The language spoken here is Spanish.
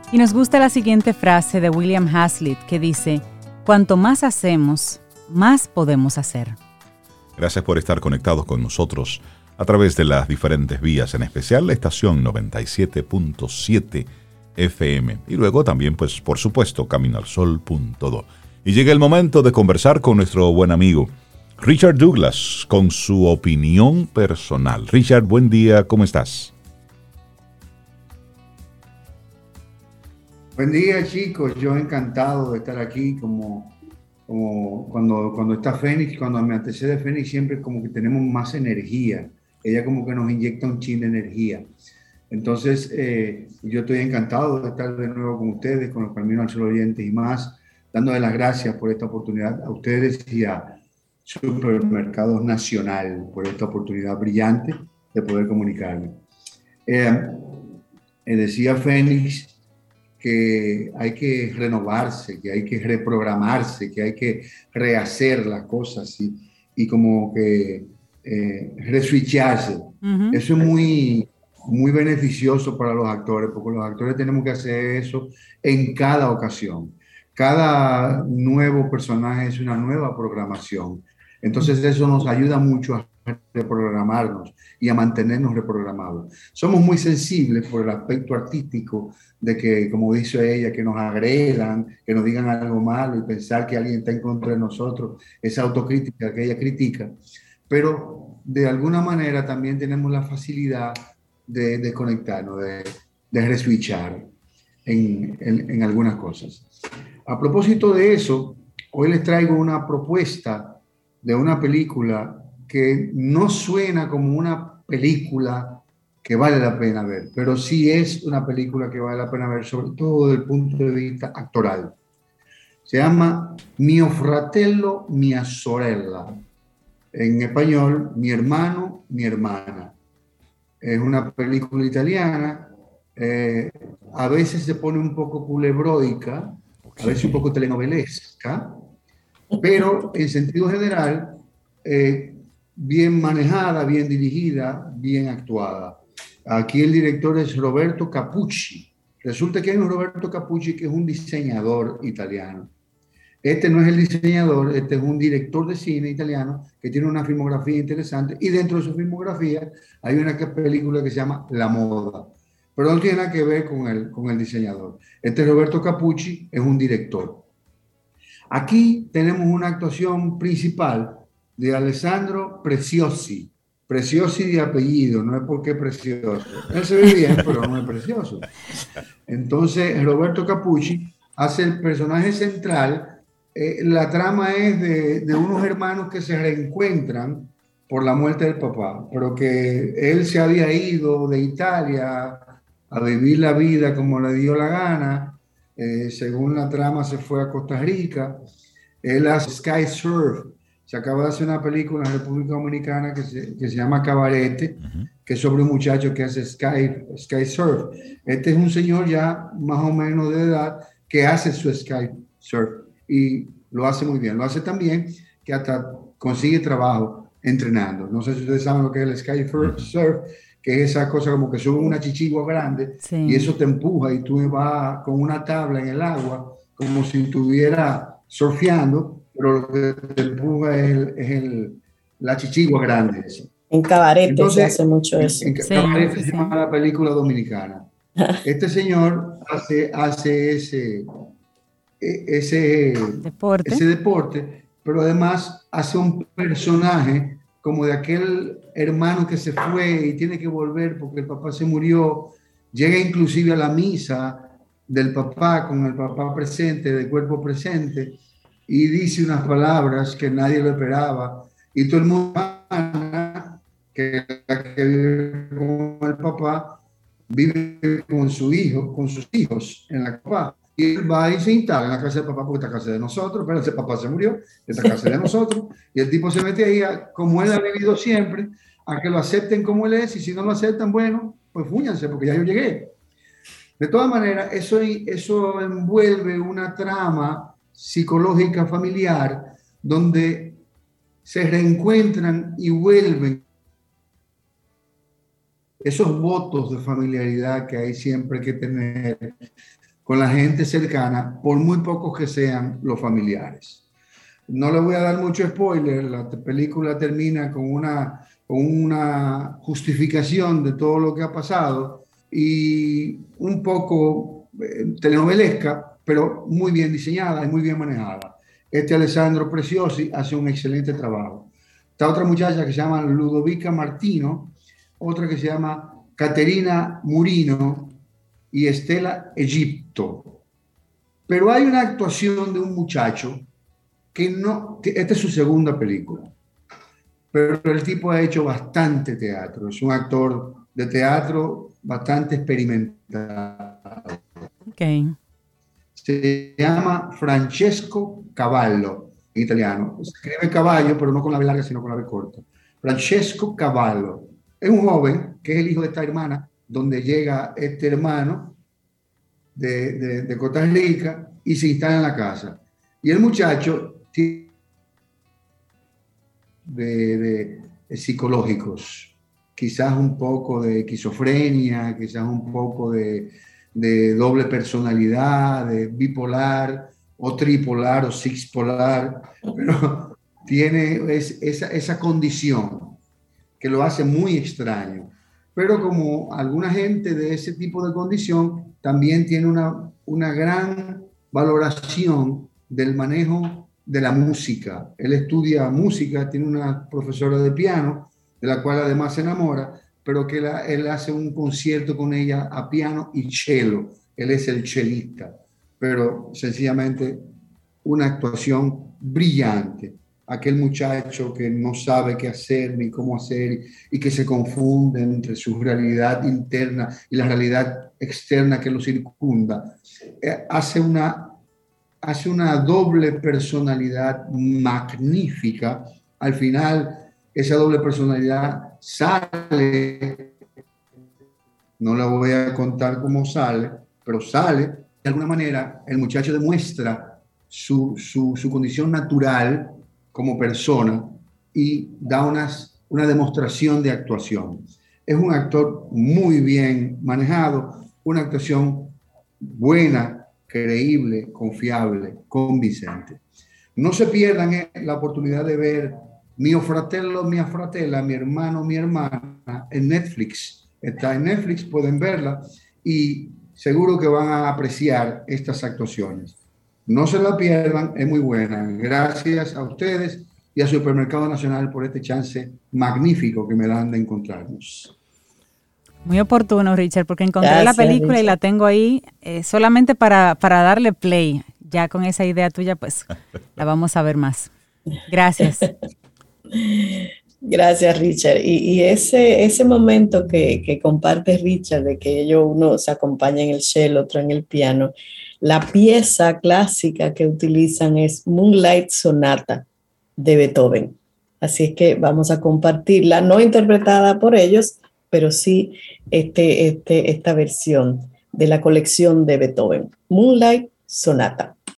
Y nos gusta la siguiente frase de William Hazlitt que dice: cuanto más hacemos, más podemos hacer. Gracias por estar conectados con nosotros a través de las diferentes vías, en especial la estación 97.7 FM y luego también, pues, por supuesto, caminoalsol.do. Y llega el momento de conversar con nuestro buen amigo Richard Douglas con su opinión personal. Richard, buen día, ¿cómo estás? Buen día, chicos. Yo encantado de estar aquí como cuando está Fénix, cuando me antecede Fénix, siempre como que tenemos más energía. Ella como que nos inyecta un chin de energía. Entonces, yo estoy encantado de estar de nuevo con ustedes, con los Camino al Sol oyentes y más, dándole las gracias por esta oportunidad a ustedes y a Supermercados Nacional por esta oportunidad brillante de poder comunicarme. Decía Fénix que hay que renovarse, que hay que reprogramarse, que hay que rehacer las cosas y como que reswitcharse. Uh-huh. Eso es muy beneficioso para los actores, porque los actores tenemos que hacer eso en cada ocasión. Cada nuevo personaje es una nueva programación. Entonces eso nos ayuda mucho a reprogramarnos y a mantenernos reprogramados. Somos muy sensibles por el aspecto artístico de que, como dice ella, que nos agredan, que nos digan algo malo y pensar que alguien está en contra de nosotros, esa autocrítica que ella critica. Pero de alguna manera también tenemos la facilidad de desconectarnos, de reswitchar en algunas cosas. A propósito de eso, hoy les traigo una propuesta de una película que no suena como una película que vale la pena ver, pero sí es una película que vale la pena ver, sobre todo desde el punto de vista actoral. Se llama Mio fratello, mia sorella. En español, Mi hermano, mi hermana. Es una película italiana. A veces se pone un poco culebroica, a veces un poco telenovelesca, pero en sentido general, bien manejada, bien dirigida, bien actuada. Aquí el director es Roberto Capucci. Resulta que hay un Roberto Capucci que es un diseñador italiano. Este no es el diseñador, este es un director de cine italiano que tiene una filmografía interesante y dentro de su filmografía hay una película que se llama La Moda, pero no tiene nada que ver con el diseñador. Este Roberto Capucci es un director. Aquí tenemos una actuación principal de Alessandro Preciosi. Preciosi de apellido, no es porque es precioso. Él se ve bien, pero no es precioso. Entonces, Roberto Capucci hace el personaje central. La trama es de unos hermanos que se reencuentran por la muerte del papá, pero que él se había ido de Italia a vivir la vida como le dio la gana. Según la trama se fue a Costa Rica. Él hace Sky Surf. Se acaba de hacer una película en la República Dominicana que se llama Cabarete, que es sobre un muchacho que hace Sky Surf. Este es un señor ya más o menos de edad que hace su Sky Surf y lo hace muy bien. Lo hace tan bien que hasta consigue trabajo entrenando. No sé si ustedes saben lo que es el Sky Surf, que es esa cosa como que sube una chichigua grande, sí, y eso te empuja y tú vas con una tabla en el agua como si estuviera surfeando, pero lo que te empuja es la chichigua grande. En Cabarete. Entonces, se hace mucho eso. En Cabarete se llama la película dominicana. Este señor hace ese deporte, pero además hace un personaje como de aquel hermano que se fue y tiene que volver porque el papá se murió. Llega inclusive a la misa del papá con el papá presente, de cuerpo presente, y dice unas palabras que nadie lo esperaba. Y todo el mundo que vive con el papá vive con su hijo, con sus hijos en la casa. Y él va y se instala en la casa del papá porque esta casa es de nosotros, pero ese papá se murió, esta casa es de nosotros. Y el tipo se mete ahí, como él ha vivido siempre, a que lo acepten como él es, y si no lo aceptan, bueno, pues fúñanse porque ya yo llegué. De todas maneras, eso envuelve una trama psicológica familiar donde se reencuentran y vuelven esos votos de familiaridad que hay siempre que tener con la gente cercana, por muy pocos que sean los familiares. No le voy a dar mucho spoiler, la película termina con una justificación de todo lo que ha pasado y un poco telenovelesca, pero muy bien diseñada y muy bien manejada. Alessandro Preciosi hace un excelente trabajo. Está otra muchacha que se llama Ludovica Martino, otra que se llama Caterina Murino y Estela Egipto. Pero hay una actuación de un muchacho que esta es su segunda película, pero el tipo ha hecho bastante teatro, es un actor de teatro bastante experimentado. Okay. Se llama Francesco Cavallo, en italiano. Se escribe caballo, pero no con la B larga, sino con la B corta. Francesco Cavallo. Es un joven que es el hijo de esta hermana, donde llega este hermano de Costa Rica y se instala en la casa. Y el muchacho de psicológicos, quizás un poco de esquizofrenia, quizás un poco de doble personalidad, de bipolar o tripolar o sexpolar, pero tiene esa condición que lo hace muy extraño. Pero como alguna gente de ese tipo de condición, también tiene una gran valoración del manejo de la música. Él estudia música, tiene una profesora de piano, de la cual además se enamora, pero que él hace un concierto con ella a piano y cello. Él es el chelista, pero sencillamente una actuación brillante. Aquel muchacho que no sabe qué hacer ni cómo hacer y que se confunde entre su realidad interna y la realidad externa que lo circunda, hace una doble personalidad magnífica. Al final, esa doble personalidad sale, no la voy a contar cómo sale, pero sale. De alguna manera, el muchacho demuestra su condición natural como persona y da una demostración de actuación. Es un actor muy bien manejado, una actuación buena, creíble, confiable, convincente. No se pierdan la oportunidad de ver Mio fratello, mia fratella, mi hermano, mi hermana, en Netflix. Está en Netflix, pueden verla y seguro que van a apreciar estas actuaciones. No se la pierdan, es muy buena. Gracias a ustedes y a Supermercado Nacional por este chance magnífico que me dan de encontrarnos. Muy oportuno, Richard, porque encontré la película, Richard, y la tengo ahí solamente para darle play. Ya con esa idea tuya, pues la vamos a ver más. Gracias. Gracias, Richard. Y ese momento que comparte Richard, de que uno se acompaña en el cello, otro en el piano, la pieza clásica que utilizan es Moonlight Sonata de Beethoven. Así es que vamos a compartirla, no interpretada por ellos, pero sí esta versión de la colección de Beethoven, Moonlight Sonata.